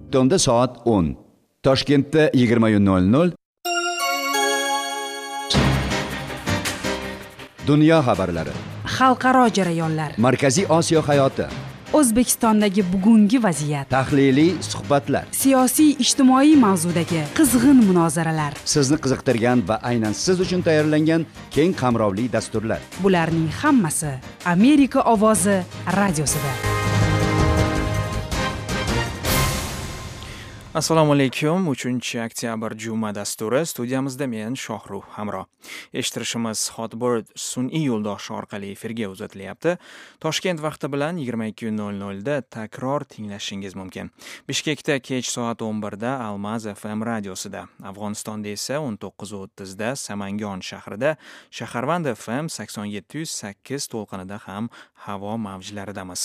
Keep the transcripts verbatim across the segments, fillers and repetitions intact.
Tunda soat o'n. Toshkentda yigirma nol nol. Dunyo xabarlari. Xalqaro jarayonlar. Markaziy Osiyo hayoti. O'zbekistondagi bugungi vaziyat. Tahliliy suhbatlar. Siyosiy ijtimoiy mavzudagi qizg'in munozaralar. Sizni qiziqtirgan va aynan siz uchun tayyorlangan keng qamrovli dasturlar. Bularning hammasi Amerika ovozi radiosida. Assalomu alaykum. uchinchi oktyabr juma dasturi studiyamizda men Shohruh Hamro. Eshittirishimiz Hotbird sun'iy yo'ldoshi orqali efirga uzatilyapti. Toshkent vaqti bilan yigirma ikki nol nol da takror tinglashingiz mumkin. Bishkekda kech soat o'n bir da Almaz F M radiosida, Afg'onistonda esa o'n to'qqiz o'ttiz da Samangon shahrida, Shaharvand F M sakson yetti yuz sakkiz to'lqinida ham havo mavjlaridamiz.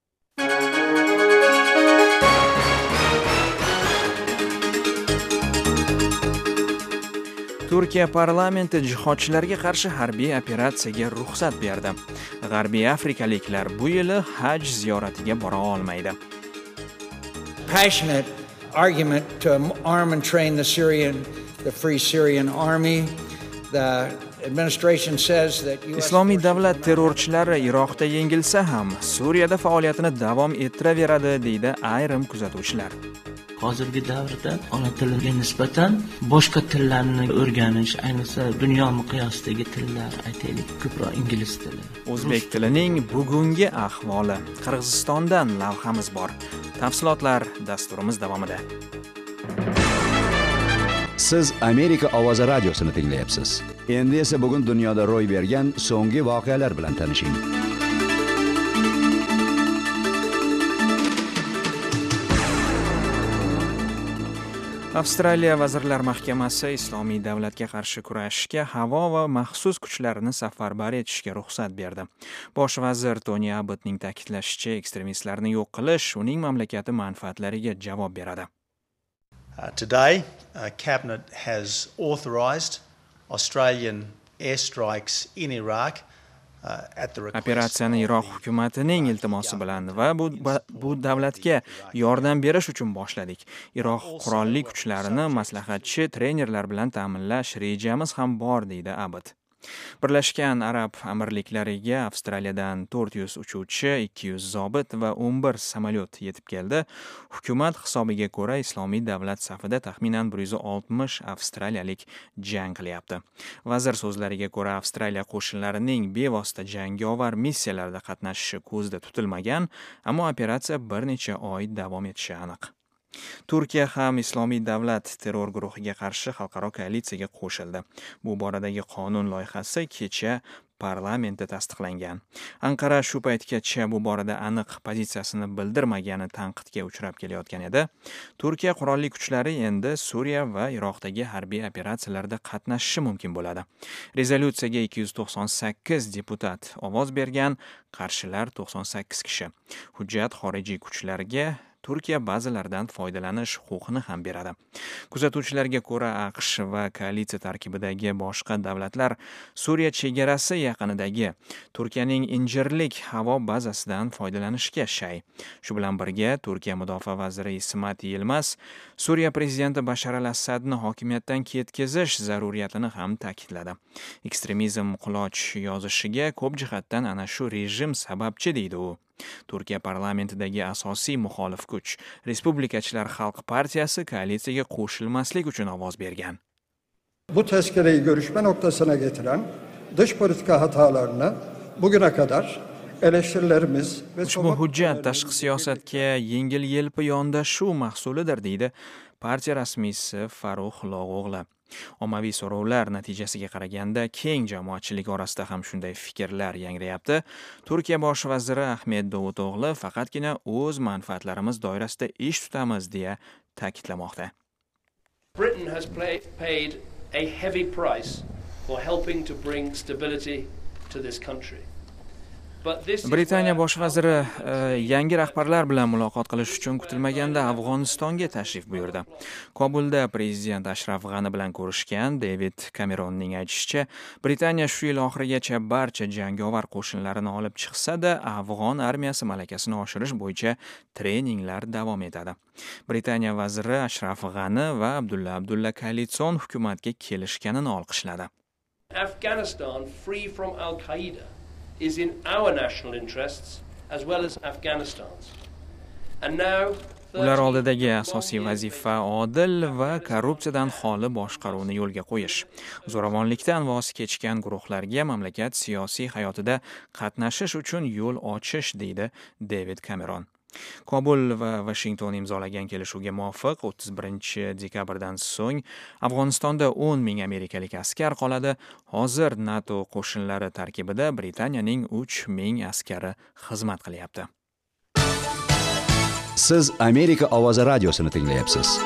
Turkiya parlamenti jihodchilarga qarshi harbiy operatsiyaga ruxsat berdi. G'arbiy afrikaliklar bu yili haj ziyoratiga bora olmaydi. Passionate argument to arm and train the Syrian, the Free Syrian Army. The administration says that Islomiy davlat terrorchilari Iroqda yengilsa ham Suriyada faoliyatini davom ettiraveradi, deydi ayrim kuzatuvchilar. Hozirgi davrda ona tiliga nisbatan boshqa tillarni o'rganish, ayniqsa dunyo miqyosidagi tillar, aytaylik, ko'proq ingliz tili. O'zbek tilining bugungi ahvoli. Qirg'izistondan lavhamiz bor. Tafsilotlar dasturimiz davomida. Siz Amerika ovozi radiosini tinglayapsiz. Endi esa bugun dunyoda ro'y bergan so'nggi voqealar bilan tanishing. Avstraliya Vazirlar Mahkamasi Islomiy davlatga qarshi kurashishga havo va maxsus kuchlarini safarbar etishga ruxsat berdi. Bosh vazir Tony Abbottning ta'kidlashicha, ekstremistlarni yo'q qilish uning mamlakati manfaatlariga javob beradi. Uh, today, uh, Cabinet has authorised Australian airstrikes in Iraq. Operatsiyani Iroq hukumatining iltimosi bilan va bu, bu davlatga yordam berish uchun boshladik. Iroq qurolli kuchlarini maslahatchi trenerlar bilan ta'minlash rejamiz ham bor, deydi Abbott. Birlashgan Arab Amirliklariga Avstraliyadan to'rt yuz uchuvchi, ikki yuz zobit va o'n bir samolyot yetib keldi. Hukumat hisobiga ko'ra Islomiy davlat safida taxminan bir yuz oltmish avstraliyalik jang qilyapti. Vazir so'zlariga ko'ra, Avstraliya qo'shinlarining bevosita jangovar missiyalarda qatnashishi ko'zda tutilmagan, ammo operatsiya bir necha oy davom etishi aniq. Turkiya ham Islomiy davlat terror guruhiga qarshi xalqaro koalitsiyaga qo'shildi. Bu boradagi qonun loyihasi kecha parlamentda tasdiqlangan. Anqara shu paytgacha bu borada aniq pozitsiyasini bildirmagani tanqidga uchrab kelayotgan edi. Turkiya qurolli kuchlari endi Suriya va Iroqdagi harbiy operatsiyalarda qatnashishi mumkin bo'ladi. Rezolyutsiyaga ikki yuz to'qson sakkiz deputat ovoz bergan, qarshilar to'qson sakkiz kishi. Hujjat xorijiy kuchlarga Turkiya ba'zilaridan foydalanish huquqini ham beradi. Kuzatuvchilarga ko'ra, AQSh va koalitsiya tarkibidagi boshqa davlatlar Suriya chegarasi yaqinidagi Turkiyaning Injirlik havo bazasidan foydalanishga shay. Shu bilan birga Turkiya mudofaa vaziri Ismat Yilmaz Suriya prezidenti Bashar al-Assadni hokimiyatdan ketkazish zaruriyatini ham ta'kidladi. Ekstremizm quloch yozishiga ko'p jihatdan ana shu rejim sababchi, deydi u. Turkiya parlamentidagi asosiy muxolif kuch Respublikachilar Xalq partiyasi koalitsiyaga qo'shilmaslik uchun ovoz bergan. Bu tezkereyi görüşme noktasına getiren dış politika hatalarını bugüne kadar eleştirilerimiz ve ushbu hujjat tashqi siyosatga yengil-yelpi yondashuv mahsulidir, deydi partiya rasmiysi Farruh Log'o'g'li. Ommaviy so'rovlar natijasiga qaraganda keng jamoatchilik orasida ham shunday fikrlar yangrayapti. Turkiya bosh vaziri Ahmed Davuto'g'li faqatgina o'z manfaatlarimiz doirasida ish tutamiz deya ta'kidlamoqda. Britain has play, paid a heavy price for helping to bring stability to this country. Britaniya bosh vaziri yangi rahbarlar bilan muloqot qilish uchun kutilmaganda Afg'onistonga tashrif buyurdi. Kobulda prezident Ashraf G'ani bilan ko'rishgan David Cameronning aytishicha, Britaniya shu yil oxirigacha barcha jangovar qo'shinlarini olib chiqsa-da, Afg'on armiyasi malakasini oshirish bo'yicha treninglar davom etadi. Britaniya vaziri Ashraf G'ani va Abdulla Abdulla koalitsion hukumatga kelishganini olqishladi. Afghanistan free from Al-Qaeda is in our national interests as well as Afghanistan's. And now Ular oldidagi asosiy vazifa odil va korrupsiyadan xoli boshqaruvni yo'lga qo'yish. Zo'ravonlikdan voz kechgan guruhlarga mamlakat siyosiy hayotida qatnashish uchun yo'l ochish, deydi David Cameron. Kobul va Washington imzolagan kelishuvga muvofiq o'ttiz birinchi dekabrdan so'ng Afg'onistonda o'n ming amerikalik askar qoladi. Hozir NATO qo'shinlari tarkibida Britaniyaning uch ming askari xizmat qilyapti. Siz Amerika ovozi radiosini tinglayapsiz.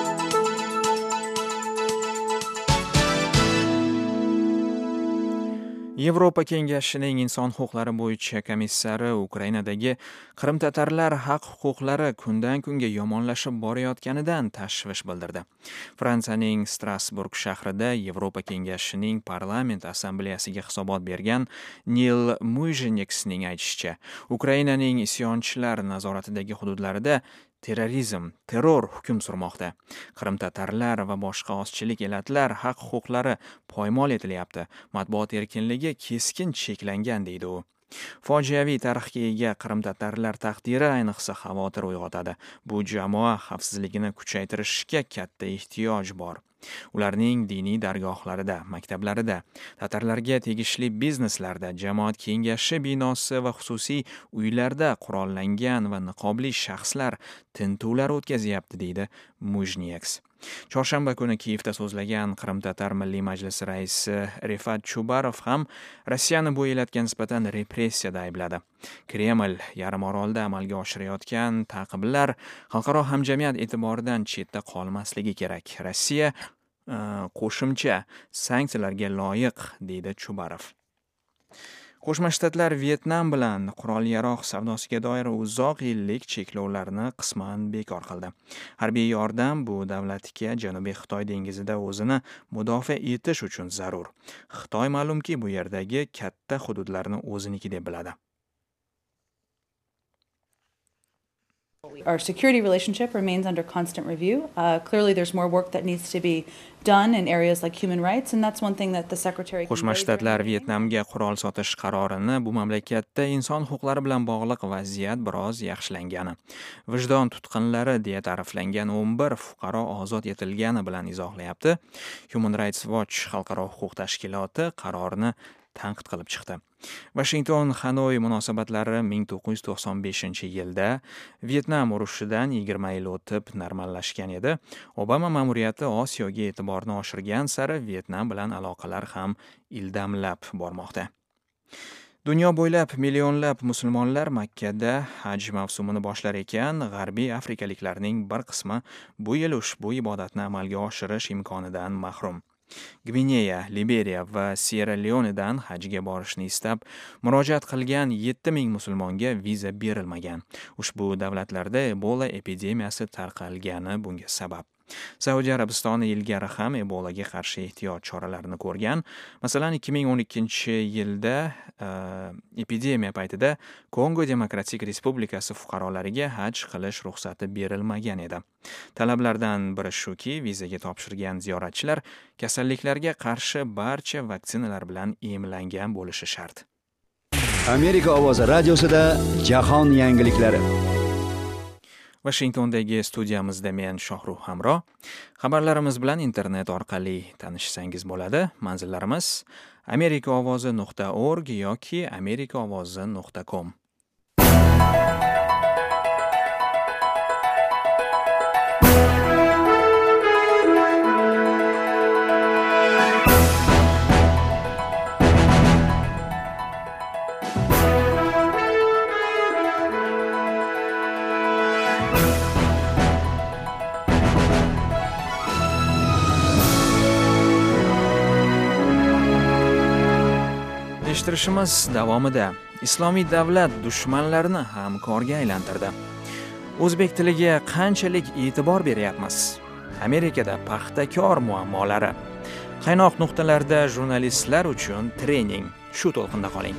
Yevropa Kengashining inson huquqlari bo'yicha komissari Ukrainadagi Qrim-tatarlar haq-huquqlari kundan kunga yomonlashib borayotganidan tashvish bildirdi. Fransiyaning Strasburg shahrida Yevropa Kengashining parlament assambleyasiga hisobot bergan Nil Muyjeniksning aytishicha, Ukrainaning isyonchilar nazoratidagi hududlarida terrorizm, terror hukm surmoqda. Qrim-tatarlar va boshqa ozchilik elatlar haq-huquqlari poymol etilyapti. Matbuot erkinligi keskin cheklangan, deydi u. Fojiaviy tarixga ega Qrim-tatarlar taqdiri ayniqsa xavotir uyg'otadi. Bu jamoa xavfsizligini kuchaytirishga katta ehtiyoj bor. Ularning diniy dargohlarida, maktablarida, tatarlarga tegishli bizneslarda, jamoat kengashi binosi va xususiy uylarda qurollangan va niqobli shaxslar tintuvlar o'tkazyapti, deydi Mujnieks. Chorshanba kuni Kiyevda so'zlagan Qrim-tatar Milliy Majlisi raisi Rifat Chubarov ham Rossiyani bu elatga nisbatan repressiyada aybladi. Kreml yarim orolda amalga oshirayotgan ta'qiblar xalqaro hamjamiyat e'tiboridan chetda qolmasligi kerak. Rossiya qo'shimcha sanksiyalarga loyiq, deydi Chubarov. Qo'shma Shtatlar Vyetnam bilan qurol-yarog' savdosiga doir uzoq yillik cheklovlarni qisman bekor qildi. Harbiy yordam bu davlatga Janubiy Xitoy dengizida o'zini mudofaa etish uchun zarur. Xitoy ma'lumki, bu yerdagi katta hududlarni o'ziniki deb biladi. Our security relationship remains under constant review. Uh, clearly, there's more work that needs to be done in areas like human rights, and that's one thing that the Secretary... Qo'shma Shtatlar Vyetnamga qurol sotish qarorini bu mamlakatda inson huquqlari bilan bog'liq vaziyat biroz yaxshilangani, vijdon tutqinlari deya ta'riflangan o'n bir fuqaro ozod etilgani bilan izohlayapti. Human Rights Watch xalqaro huquq tashkiloti qarorni tanqid qilib chiqdi. Washington Xanoy munosabatlari ming to'qqiz yuz to'qson beshinchi yilda Vyetnam urushidan yigirma yil o'tib normallashgan edi. Obama ma'muriyati Osiyoga e'tiborni oshirgan sari Vyetnam bilan aloqalar ham ildamlab bormoqda. Dunyo bo'ylab millionlab musulmonlar Makkada haj mavsumini boshlar ekan, g'arbiy afrikaliklarning bir qismi bu yil ushbu ibodatni amalga oshirish imkonidan mahrum. Gvineya, Liberiya va Sierra Leonedan hajga borishni istab murojaat qilgan yetti ming musulmonga viza berilmagan. Ushbu davlatlarda Ebola epidemiyasi tarqalgani bunga sabab. Saudiya Arabistoni ilgari ham Ebolaga qarshi ehtiyot choralarini ko'rgan. Masalan, ikki ming o'n ikkinchi yilda uh, epidemiya paytida Kongo Demokratik Respublikasi fuqarolariga haj qilish ruxsati berilmagan edi. Talablardan biri shuki, vizaga topshirgan ziyoratchilar kasalliklarga qarshi barcha vaksinalar bilan emlangan bo'lishi shart. Amerika ovozi radiosida jahon yangiliklari. Washingtondagi studiyamizda men Shohruh Hamro. Xabarlarimiz bilan internet orqali tanishsangiz bo'ladi. Manzillarimiz amerika ovozi nuqta org yoki amerika ovozi nuqta com. Tanishtirishimiz davomida Islomiy davlat dushmanlarini hamkorga aylantirdi. O'zbek tiliga qanchalik e'tibor beryapmiz? Amerikada paxtakor muammolari. Qaynoq nuqtalarda jurnalistlar uchun trening. Shu to'lqinda qoling.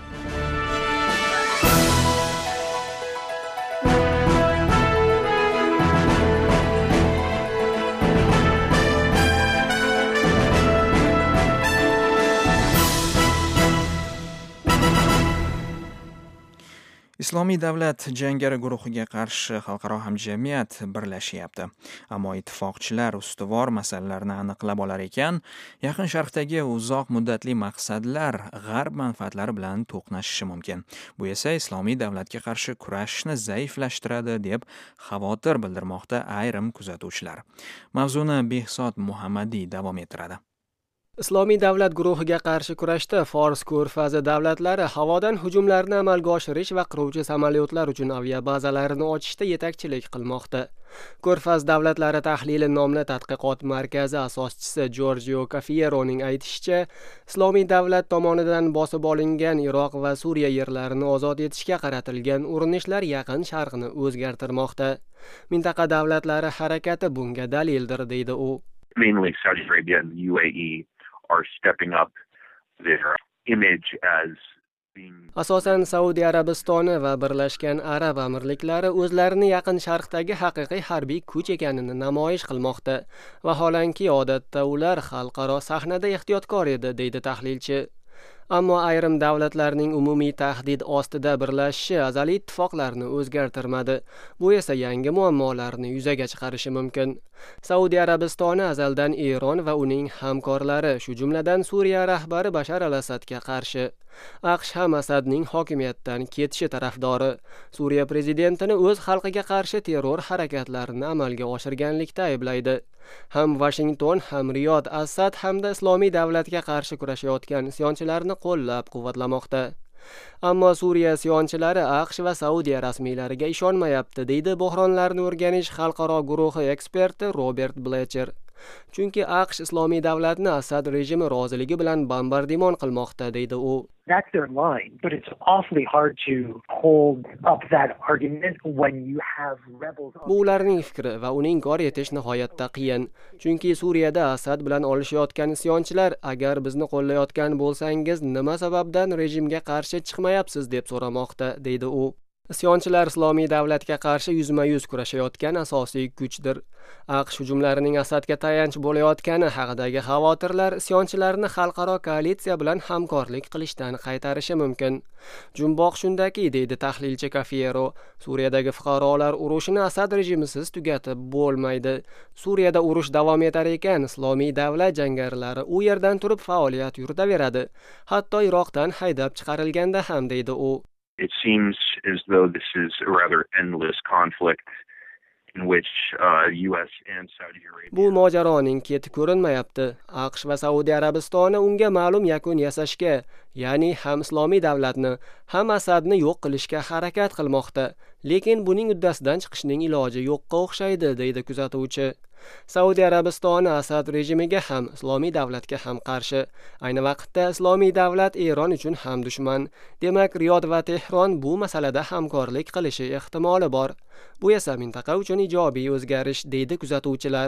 Islomiy davlat jangari guruhiga qarshi xalqaro hamjamiyat birlashyapti. Ammo ittifoqchilar ustuvor masalalarni aniqlab olar ekan, Yaqin Sharqdagi uzoq muddatli maqsadlar g'arb manfaatlari bilan to'qnashishi mumkin. Bu esa islomiy davlatga qarshi kurashni zaiflashtiradi deb xavotir bildirmoqda ayrim kuzatuvchilar. Mavzuni Behzod Muhammadiy davom ettiradi. Islomiy davlat guruhiga qarshi kurashda Fors ko'rfazi davlatlari havodan hujumlarni amalga oshirish va qiruvchi samolyotlar uchun aviabazalarini ochishda yetakchilik qilmoqda. Ko'rfaz davlatlari tahlili nomli tadqiqot markazi asoschisi Giorgio Cafieroning aytishicha, Islomiy davlat tomonidan bosib olingan Iroq va Suriya yerlarini ozod etishga qaratilgan urinishlar Yaqin Sharqni o'zgartirmoqda. Mintaqa davlatlari harakati bunga dalildir, deydi u. Mainly Saudi Arabia and the U A E are stepping up their image as being... Asosan Saudiya Arabistoni va Birlashgan Arab Amirliklari o'zlarini Yaqin Sharqdagi haqiqiy harbiy kuch ekanini namoyish qilmoqda. Vaholanki odatda ular xalqaro sahnada ehtiyotkor edi, deydi tahlilchi. Ammo ayrim davlatlarning umumiy tahdid ostida birlashishi azaliy ittifoqlarni o'zgartirmadi. Bu esa yangi muammolarni yuzaga chiqarishi mumkin. Saudiya Arabistoni azaldan Eron va uning hamkorlari, shu jumladan Suriya rahbari Bashar al-Asadga qarshi. AQSh ham Asadning hokimiyatdan ketishi tarafdori. Suriya prezidentini o'z xalqiga qarshi terror harakatlarini amalga oshirganlikda ayblaydi. Ham Washington, ham Riyod Asad hamda Islomiy davlatga qarshi kurashayotgan isyonchilarni qo'llab-quvvatlamoqda. Ammo Suriya isyonchilari AQSh va Saudiya rasmiylariga ishonmayapti, deydi Bo'hronlarni o'rganish xalqaro guruhi eksperti Robert Blecher. Chunki AQSh Islomiy davlatni Asad rejimi roziligi bilan bombardimon qilmoqda, deydi u. That's their line, but it's awfully hard to hold up that argument when you have rebels. Bu ularning fikri va uni inkor etish nihoyatda qiyin. Chunki Suriyada Asad bilan olishayotgan isyonchilar, agar bizni qo'llayotgan bo'lsangiz, nima sababdan rejimga qarshi chiqmayapsiz deb so'ramoqda, deydi u. Isyonchilar Islomiy davlatga qarshi yuzma-yuz kurashayotgan asosiy kuchdir. AQSh hujumlarining Asadga tayanch bo'layotgani haqidagi xavotirlar isyonchilarni xalqaro koalitsiya bilan hamkorlik qilishdan qaytarishi mumkin. Jumboq shundaki, deydi tahlilchi Cafiero, Suriyadagi fuqarolar urushini Asad rejimisiz tugatib bo'lmaydi. Suriyada urush davom etar ekan, Islomiy davlat jangarilari u yerdan turib faoliyat yuritaveradi. Hatto Iroqdan haydab chiqarilganda ham, deydi u. It seems as though this is a rather endless conflict in which uh, U S and Saudi Arabia... Bu mojaroning keti ko'rinmayapti. AQSh va Saudiya Arabistoni unga ma'lum yakun yasashga, ya'ni ham Islomiy davlatni, ham Asadni yo'q qilishga harakat qilmoqda. Lekin buning uddasidan chiqishning iloji yo'qqa o'xshaydi, deydi kuzatuvchi. Saudiya Arabistoni Asad rejimiga ham, Islomiy davlatga ham qarshi. Ayni vaqtda Islomiy davlat Eron uchun ham dushman. Demak, Riyod va Tehron bu masalada hamkorlik qilishi ehtimoli bor. Bu esa mintaqa uchun ijobiy o'zgarish, deydi kuzatuvchilar.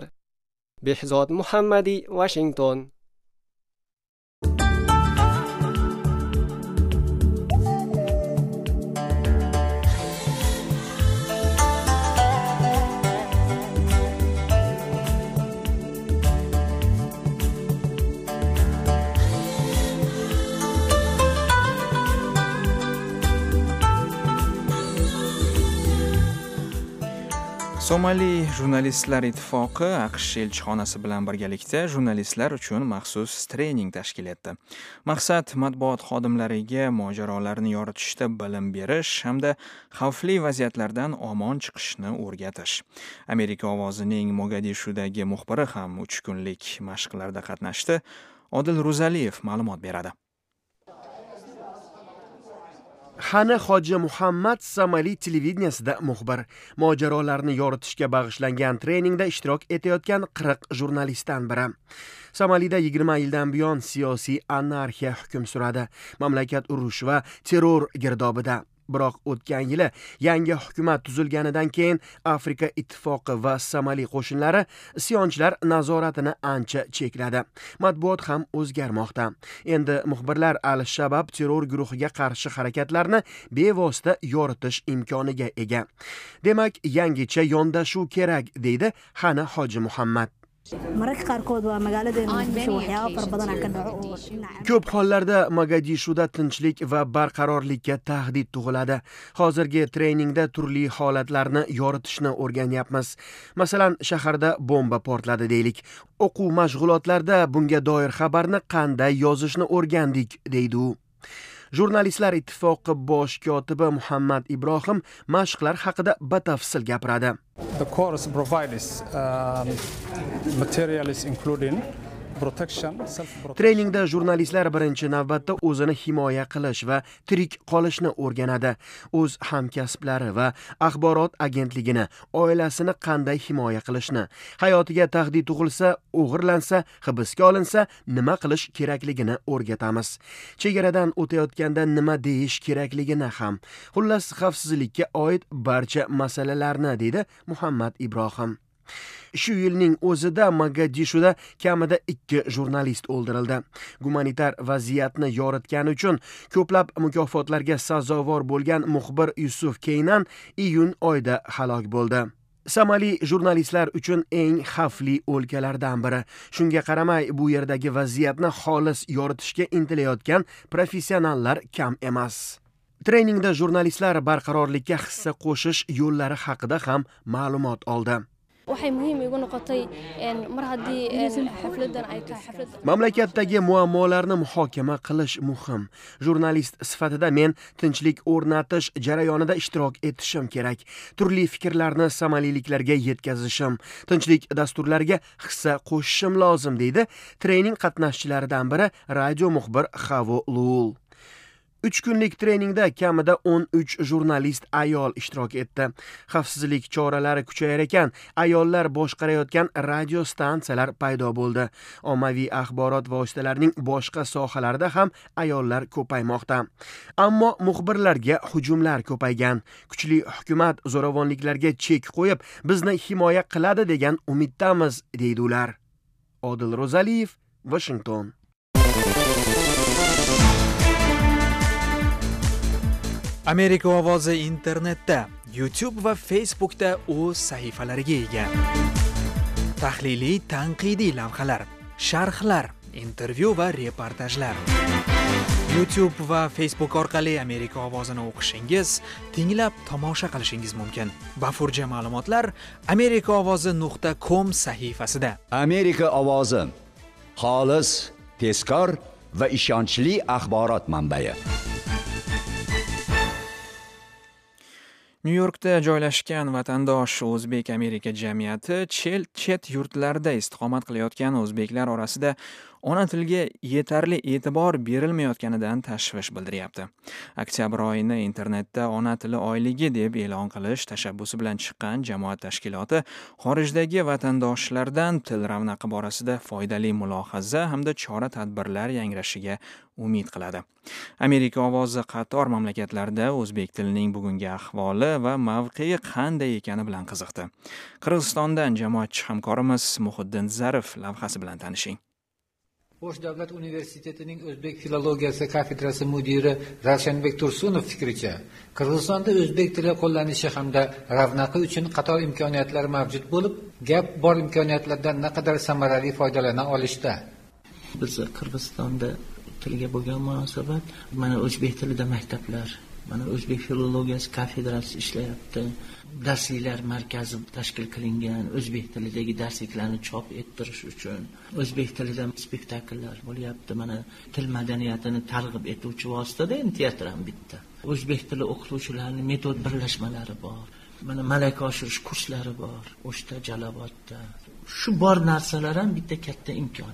Behzod Muhammadiy, Washington. Somali Jurnalistlar ittifoqi AQSh elchixonasi bilan birgalikda jurnalistlar uchun maxsus trening tashkil etdi. Maqsad matbuot xodimlariga mojarolarni yoritishda bilim berish hamda xavfli vaziyatlardan omon chiqishni o'rgatish. Amerika ovozining Mogadishudagi muxbiri ham uch kunlik mashqlarda qatnashdi. Odil Ro'zaliyev ma'lumot beradi. Xani Hoji Muhammad Somali televideniyasida muxbir. Mojarolarni yoritishga bag'ishlangan treningda ishtirok etayotgan qirq jurnalistdan biri. Somalida yigirma yildan buyon siyosiy anarxiya hukm suradi. Mamlakat urush va terror girdobida. Biroq o'tgan yili yangi hukumat tuzilganidan keyin Afrika ittifoqi va Somali qo'shinlari isyonchilar nazoratini ancha chekladi. Matbuot ham o'zgarmoqda. Endi muxbirlar Al-Shabab terror guruhiga qarshi harakatlarni bevosita yoritish imkoniga ega. Demak, yangicha yondashuv kerak, deydi Xani Hoji Muhammad. Ko'p hollarda Mogadishuda tinchlik va barqarorlikka tahdid tug'iladi. Hozirgi treningda turli holatlarni yoritishni o'rganyapmiz. Masalan, shaharda bomba portladi deylik. O'quv mashg'ulotlarda bunga doir xabarni qanday yozishni o'rgandik, deydi u. Jurnalistlar ittifoqi bosh kotibi Muhammad Ibrohim mashqlar haqida batafsil gapiradi. The course provides um, materials including protection, self-protection. Treningda jurnalistlar birinchi navbatda o'zini himoya qilish va tirik qolishni o'rganadi. O'z hamkasblari va axborot agentligini, oilasini qanday himoya qilishni, hayotiga tahdid tug'ilsa, o'g'irlansa, hibsga olinsa, nima qilish kerakligini o'rgatamiz. Chegaradan o'tayotganda nima deyish kerakligini ham. Xullas, xavfsizlikka oid barcha masalalarni, deydi Muhammad Ibrohim. Shu yilning o'zida Mogadishuda kamida ikki jurnalist o'ldirildi. Gumanitar vaziyatni yoritgani uchun ko'plab mukofotlarga sazovor bo'lgan muxbir Yusuf Keynan iyun oyida halok bo'ldi. Somali jurnalistlar uchun eng xavfli o'lkalardan biri. Shunga qaramay, bu yerdagi vaziyatni xolis yoritishga intilayotgan professionallar kam emas. Treningda jurnalistlar barqarorlikka hissa qo'shish yo'llari haqida ham ma'lumot oldi. waxay muhiim igu noqotay mar haddii xafladan ay tahay xaflad Mamlakatdagi muammolarni muhokama qilish muhim. Jurnalist sifatida men tinchlik o'rnatish jarayonida ishtirok etishim kerak. Turli fikrlarni somaliliklarga yetkazishim, tinchlik dasturlariga hissa qo'shishim lozim, deydi trening qatnashchilaridan biri radio muxbir Xavo Lul. uch kunlik treningda kamida o'n uch jurnalist ayol ishtirok etdi. Xavfsizlik choralari kuchayar ekan, ayollar boshqarayotgan radio stansiyalar paydo bo'ldi. Ommaviy axborot vositalarining boshqa sohalarida ham ayollar ko'paymoqda. Ammo muxbirlarga hujumlar ko'paygan. Kuchli hukumat zo'ravonliklarga chek qo'yib, bizni himoya qiladi degan umiddamiz, deydi ular. Odil Ro'zaliyev, Washington. Amerika ovozi internetda, YouTube va Facebookda o'z sahifalariga ega. Tahliliy, tanqidiy lavhalar, sharhlar, intervyu va reportajlar. YouTube va Facebook orqali Amerika ovozini o'qishingiz, tinglab tomosha qilishingiz mumkin. Bafurja ma'lumotlar amerika ovozi nuqta com sahifasida. Amerika ovozi xolis, tezkor va ishonchli axborot manbai. Nyu-Yorkda joylashgan vatandosh O'zbek Amerika jamiyati chet yurtlarda istiqomat qilayotgan o'zbeklar orasida ona tilga yetarli e'tibor berilmayotganidan tashvish bildiryapti. Oktyabr oyini internetda ona tili oyligi deb e'lon qilish tashabbusi bilan chiqqan jamoat tashkiloti xorijdagi vatandoshlardan til ravnaqi borasida foydali mulohaza hamda chora-tadbirlar yangrashiga umid qiladi. Amerika ovozi qator mamlakatlarda o'zbek tilining bugungi ahvoli va mavqei qanday ekani bilan qiziqdi. Qirg'izistondan jamoatchi hamkorimiz Muhiddin Zarif lavhasi bilan tanishing. O'sh davlat universitetining o'zbek filologiyasi kafedrasi mudiri Ravshanbek Tursunov fikricha, Qirg'izistonda o'zbek tili qo'llanishi hamda ravnaqi uchun qator imkoniyatlar mavjud bo'lib, gap bor imkoniyatlardan naqadar samarali foydalana olishda. Biz Qirg'izistonda tilga bo'lgan munosabat, mana o'zbek tilida maktablar, mana o'zbek filologiyasi kafedrasi ishlayapti. Darsliklar markazi tashkil qilingan, o'zbek tilidagi darsliklarni chop ettirish uchun o'zbek tilida spektakllar bo'lyapti. Mana til madaniyatini targ'ib etuvchi vositada endi teatr ham bitta. O'zbek tili o'qituvchilarining metod birlashmalari bor. Mana malaka oshirish kurslari bor. O'shda, Jalobodda. Shu bor narsalar ham bitta katta imkoniyat.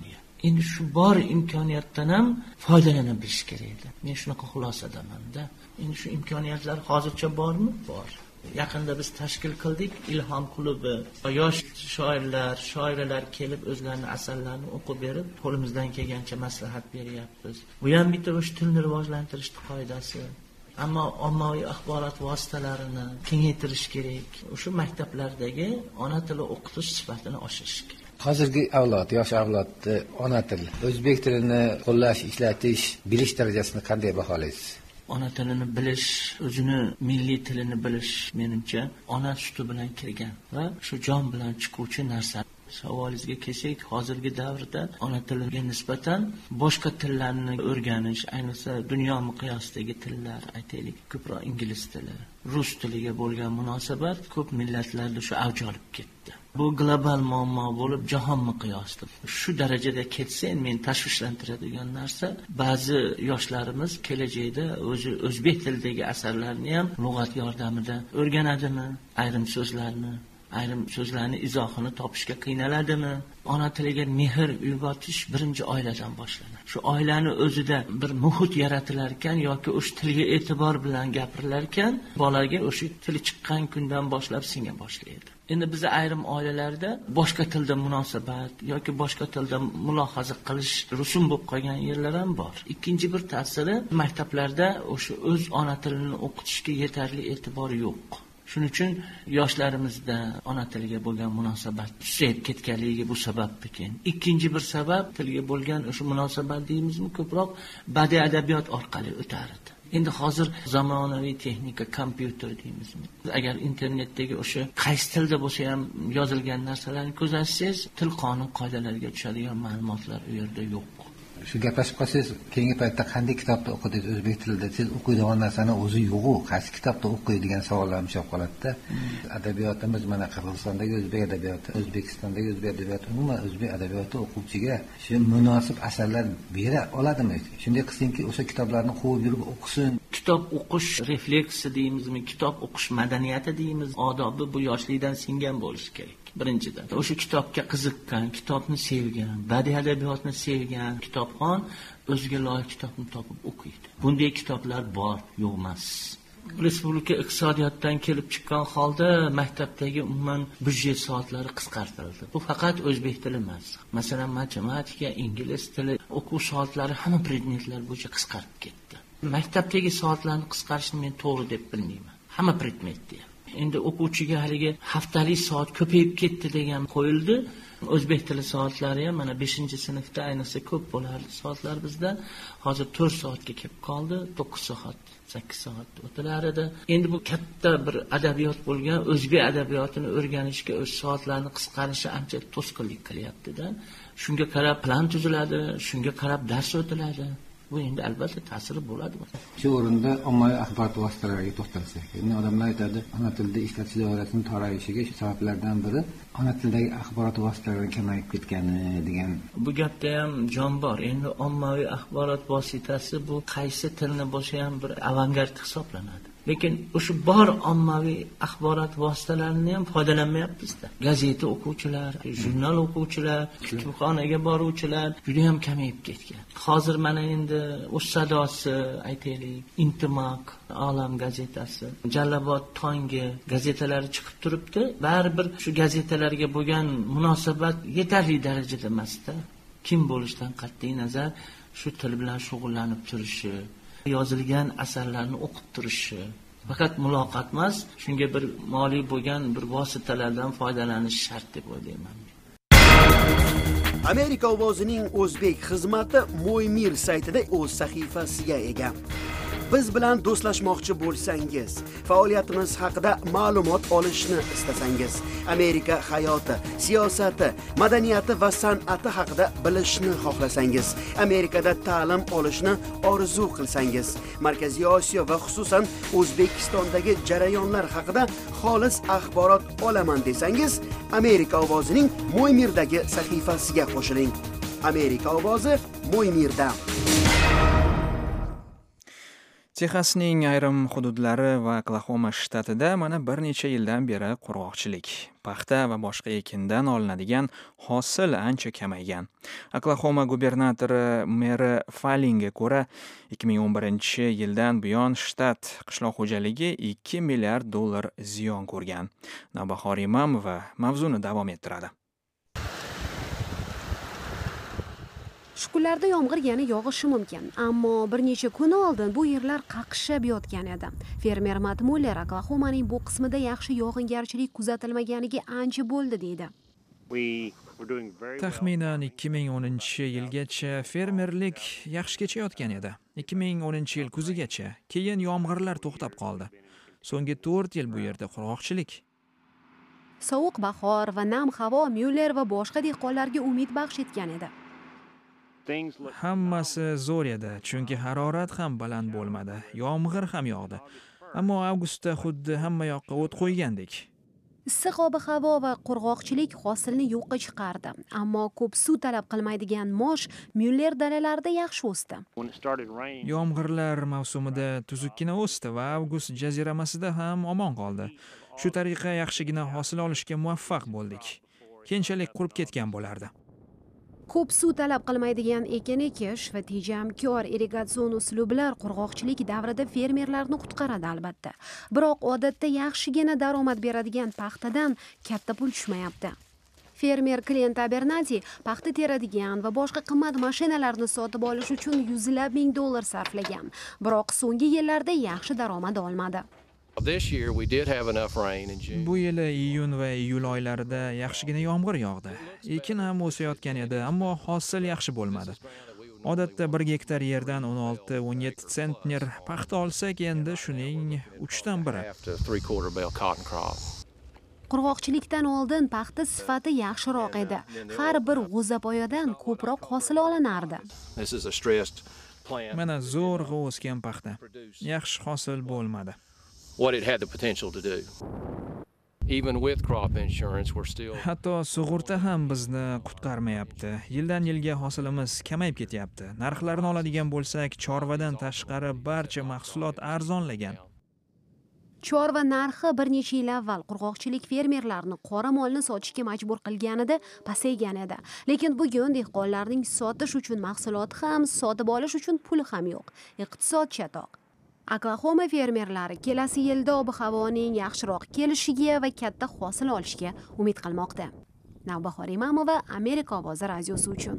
Endi shu bor imkoniyatdan ham foydalana bilish kerak edi. Men shunaqa xulosadamanda. Endi shu imkoniyatlar hozircha bormi? Bor. Yaqinda biz tashkil qildik Ilhom klubi. Yosh shoirlar, shoiralar kelib o'zlarining asarlarini o'qib berib, qo'limizdan kelgancha maslahat beryapmiz. Bu ham bitta o'sha tilni rivojlantirish qoidasi. Ammo ommaviy axborot vositalarini kengaytirish kerak. O'sha maktablardagi ona tili o'qitish sifatini oshirish kerak. Hozirgi avlod, yosh avlodni ona tili, o'zbek tilini qo'llash, ishlatish, bilish darajasini qanday baholaysiz? Ona tilini bilish, o'zini milliy tilini bilish menimcha ona suti bilan kirgan va shu jon bilan chiquvchi narsa. Savolingizga kelsak, hozirgi davrda ona tiliga nisbatan boshqa tillarni o'rganish, ayniqsa dunyo miqyosidagi tillar, aytaylik, ko'proq ingliz tili, rus tiliga bo'lgan munosabat ko'p millatlarda shu avj olib ketdi. Bu global muammo bo'lib jahon miqyosida shu darajada ketsa, men tashvishlantiradigan narsa, ba'zi yoshlarimiz kelajakda o'zi o'zbek tilidagi asarlarni ham lug'at yordamida o'rganadimi, ayrim so'zlarni ayrim so'zlarni izohini topishga qiynaladimi? Ona tiliga mehr uyg'otish birinchi oiladan boshlanadi. Shu oilani o'zida bir muhit yaratilar ekan yoki o'sha tilga e'tibor bilan gapirilar ekan, bolaga o'sha tili chiqqan kundan boshlab singa boshlaydi. Endi biz ayrim oilalarda boshqa tilda munosabat yoki boshqa tilda mulohaza qilish rusum bo'lib qolgan yerlar ham bor. Ikkinchi bir ta'siri, maktablarda o'sha o'z ona tilini o'qitishga yetarli e'tibor yo'q. Shuning uchun yoshlarimizda ona tiliga bo'lgan munosabat susayib ketganligi bu sabab ekan. Ikkinchi bir sabab tilga bo'lgan o'sha munosabat deymizmi, ko'proq badiiy adabiyot orqali o'tardi. Endi hozir zamonaviy texnika, kompyuter deymizmi. Agar internetdagi o'sha qaysi tilda bo'lsa ham yozilgan narsalarni ko'z ochsangiz, til qonun qoidalariga tushadigan ma'lumotlar u yerda yo'q. Shu gaplashib qolsangiz, keyingi paytda qanday kitobda o'qidingiz o'zbek tilida? Siz o'qiydigan narsani o'zi yo'q-ku, qaysi kitobda o'qiydigan savollar ham chiqib qoladi-da. Adabiyotimiz mana Qirg'izistondagi o'zbek adabiyoti, O'zbekistondagi o'zbek adabiyoti, umuman o'zbek adabiyoti o'quvchiga shu munosib asarlar bera oladimi? Shunday qilsinki, o'sha kitoblarni quvib yurib o'qisin. Kitob o'qish refleksi deymizmi, kitob o'qish madaniyati deymiz, odobi bu yoshlikdan singan bo'lishi kerak. Birinchidan, o'sha kitobga qiziqqan, kitobni sevgan, badiiy adabiyotni sevgan kitobxon o'ziga loyiq kitobni topib o'qiydi. Bunday kitoblar bor, yo'q emas. Respublika iqtisodiyotdan kelib chiqqan holda maktabdagi umuman byudjet soatlari qisqartirildi. Bu faqat o'zbek tili emas. Masalan, matematika, ingliz tili o'quv soatlari hamma predmetlar bo'yicha qisqarib ketdi. Maktabdagi soatlarni qisqarishni men to'g'ri deb bilmayman. Hamma predmetda. Endi o'quvchiga haligi haftalik soat ko'payib ketdi degan qo'yildi. O'zbek tili soatlari ham mana beshinchi sinfda ayniqsa ko'p bo'lardi soatlar bizda. Hozir to'rt soatga kelib qoldi, to'qqiz soat, sakkiz soat o'tilar edi. Endi bu katta bir adabiyot bo'lgan o'zbek adabiyotini o'rganishga o'z soatlarni qisqarishi ancha to'sqinlik qilyapti-da. Shunga qarab plan tuziladi, shunga qarab dars o'tiladi. Bu endi albatta ta'siri bo'ladi. Shu o'rinda ommaviy axborot vositalariga to'xtalsak, endi odamlar aytadi, ona tilida ishlatish doirasining torayishiga shu sabablardan biri ona tildagi axborot vositalari kamayib ketgani degan. Bu gapda ham jon bor. Endi ommaviy axborot vositasi bu qaysi tilni bo'lsa ham bir avangard hisoblanadi. Lekin o'sha bor ommaviy axborot vositalarini ham foydalanmayapmiz-da. Gazeta o'quvchilar, jurnal o'quvchilar, kutubxonaga boruvchilar juda ham kamayib ketgan. Hozir mana endi o'z sadosi, aytaylik, Intimaq, Olam gazetasi, Jalabot Tongi gazetalari chiqib turibdi. Baribir shu gazetalarga bo'lgan munosabat yetarli darajada emas-da. Kim bo'lishdan qat'iy nazar shu til bilan shug'ullanib turishi, yozilgan asarlarni o'qib turishi, faqat muloqot emas, shunga bir moliy bo'lgan bir vositalardan foydalanish shart deb o'ylayman. Amerika ovozining o'zbek xizmati Mo'ymir saytida o'z sahifasiga ega. Biz bilan do'stlashmoqchi bo'lsangiz, faoliyatimiz haqida ma'lumot olishni istasangiz, Amerika hayoti, siyosati, madaniyati va san'ati haqida bilishni xohlasangiz, Amerikada ta'lim olishni orzu qilsangiz, Markaziy Osiyo va xususan O'zbekistondagi jarayonlar haqida xolis axborot olaman desangiz, Amerika ovozining Mo'ymirdagi sahifasiga qo'shiling. Amerika ovozi Mo'ymirda. Texasning ayrim hududlari va Oklahoma shtatida mana bir necha yildan beri qurg'oqchilik, paxta va boshqa ekindan olinadigan hosil ancha kamaygan. Oklahoma gubernatori Meri Fallingga ko'ra, ikki ming o'n birinchi yildan buyon shtat qishloq xo'jaligi ikki milliard dollar ziyon ko'rgan. Navbahor Imamova mavzuni davom ettiradi. Shu kunlarda yomg'ir yana yog'ishi mumkin, ammo bir necha kun oldin bu yerlar qaqshab yotgan edi. Fermer Matt Muller Oklahomaning bu qismida yaxshi yog'ingarchilik kuzatilmaganiga ancha bo'ldi deydi. Taxminan ikki ming o'ninchi yilgacha fermerlik yaxshi kechayotgan edi. ikki ming o'ninchi yil kuzigacha, keyin yomg'irlar to'xtab qoldi. So'nggi to'rt yil bu yerda qurg'oqchilik. Sovuq bahor va nam havo Muller va boshqa dehqonlarga umid baxsh etgan edi. Hammasi zo'r edi, chunki harorat ham baland bo'lmadi, yomg'ir ham yog'di. Ammo avgustda xuddi hamma yoqqa o't qo'ygandek. Issiq ob-havo va qurg'oqchilik hosilni yo'qqa chiqardi, ammo ko'p suv talab qilmaydigan mosh Muller dalalarida yaxshi o'sdi. Yomg'irlar mavsumida tuzukkina o'sdi va avgust jaziramasida ham omon qoldi. Shu tariqa yaxshigina hosil olishga muvaffaq bo'ldik. Keyinchalik qurib ketgan bo'lardi. Ko'p suv talab qilmaydigan ekin ekish va tejamkor irrigatsion uslublar qurg'oqchilik davrida fermerlarni qutqaradi albatta. Biroq odatda yaxshigina daromad beradigan paxtadan katta pul tushmayapti. Fermer Clint Abernathy paxta teradigan va boshqa qimmat mashinalarni sotib olish uchun yuzlab ming dollar sarflagan. Biroq so'nggi yillarda yaxshi daromad olmadi. Bu yili iyun va iyul oylarida yaxshigina yomg'ir yog'di. Ekin ham o'sayotgan edi, ammo hosil yaxshi bo'lmadi. Odatda bir gektar yerdan o'n olti o'n yetti sentner paxta olsak, endi shuning uchdan biri. Qurg'oqchilikdan oldin paxta sifati yaxshiroq edi. Har bir g'o'zapoyadan ko'proq hosil olinardi. Mana zo'rg'a o'sgan paxta. Yaxshi hosil bo'lmadi. What it had the potential to do. Even with crop insurance, we're still. Hatto sug'urta ham bizni qutqarmayapti. Yildan yilga hosilimiz kamayib ketyapti. Narxlarni oladigan bo'lsak, chorvadan tashqari barcha mahsulot arzonlagan. Chorva narxi bir necha yil avval qurg'oqchilik fermerlarni qora molni sotishga majbur qilganida pasaygan edi. Lekin bugun dehqonlarning sotish uchun mahsuloti ham, sotib olish uchun puli ham yo'q. Iqtisod chatoq. Oklahoma fermerlari kelasi yilda ob-havoning yaxshiroq kelishiga va katta hosil olishga umid qilmoqda. Navbahor Imamova, Amerika ovozi radiosi uchun.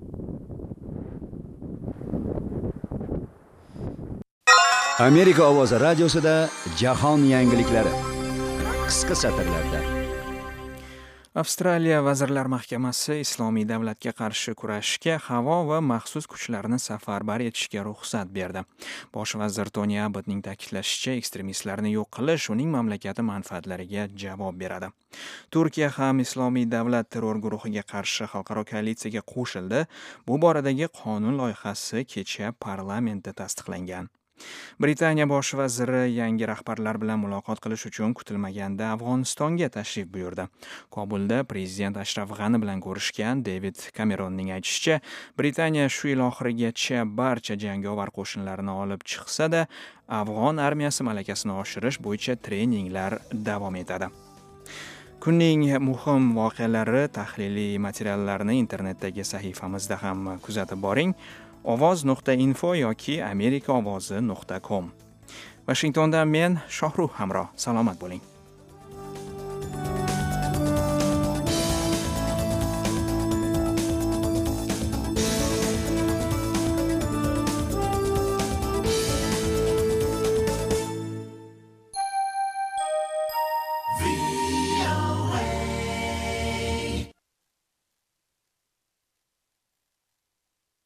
Amerika ovozi radiosida jahon yangiliklari qisqa satrlarda. Avstraliya Vazirlar Mahkamasi Islomiy davlatga qarshi kurashishga havo va maxsus kuchlarni safarbar etishga ruxsat berdi. Bosh vazir Tony Abbottning ta'kidlashicha, ekstremistlarni yo'q qilish uning mamlakati manfaatlariga javob beradi. Turkiya ham Islomiy davlat terror guruhiga qarshi xalqaro koalitsiyaga qo'shildi. Bu boradagi qonun loyihasi kecha parlamentda tasdiqlangan. Britaniya bosh vaziri yangi rahbarlar bilan muloqot qilish uchun kutilmaganda Afg'onistonga tashrif buyurdi. Kobulda prezident Ashraf G'ani bilan ko'rishgan David Cameronning aytishicha, Britaniya shu yil oxirigacha barcha jangovar qo'shinlarini olib chiqsa-da, Afg'on armiyasi malakasini oshirish bo'yicha treninglar davom etadi. Kunning muhim voqealari, tahliliy materiallarni internetdagi sahifamizda ham kuzatib boring. ovoz nuqta info yoki amerika ovozi nuqta com. Washingtondan men Shohruh Hamro. Salomat bo'ling.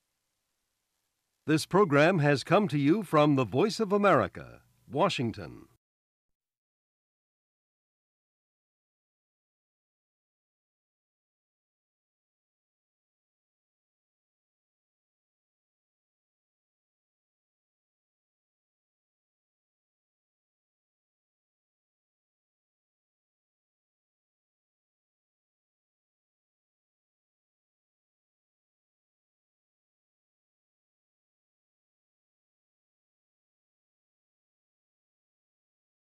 This program has come to you from the Voice of America, Washington.